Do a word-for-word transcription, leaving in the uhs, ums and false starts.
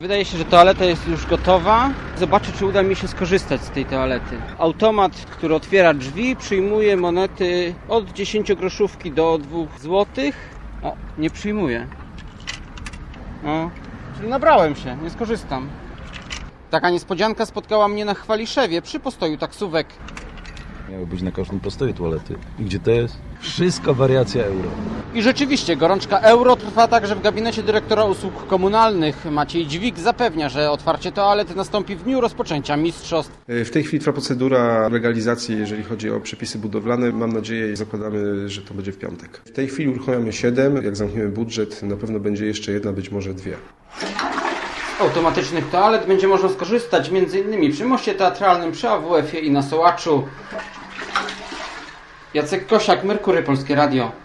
Wydaje się, że toaleta jest już gotowa. Zobaczę, czy uda mi się skorzystać z tej toalety. Automat, który otwiera drzwi, przyjmuje monety od dziesięciogroszówki do dwóch złotych. O, nie przyjmuje. O, czyli nabrałem się, nie skorzystam. Taka niespodzianka spotkała mnie na Chwaliszewie przy postoju taksówek. Miało być na każdym postoju toalety. I gdzie to jest? Wszystko wariacja euro. I rzeczywiście, gorączka euro trwa także w gabinecie dyrektora usług komunalnych. Maciej Dźwig zapewnia, że otwarcie toalet nastąpi w dniu rozpoczęcia mistrzostw. W tej chwili trwa procedura legalizacji, jeżeli chodzi o przepisy budowlane. Mam nadzieję i zakładamy, że to będzie w piątek. W tej chwili uruchamiamy siedem. Jak zamkniemy budżet, na pewno będzie jeszcze jedna, być może dwie. Z automatycznych toalet będzie można skorzystać m.in. przy moście teatralnym, przy A W F-ie i na Sołaczu. Jacek Kosiak, Merkury, Polskie Radio.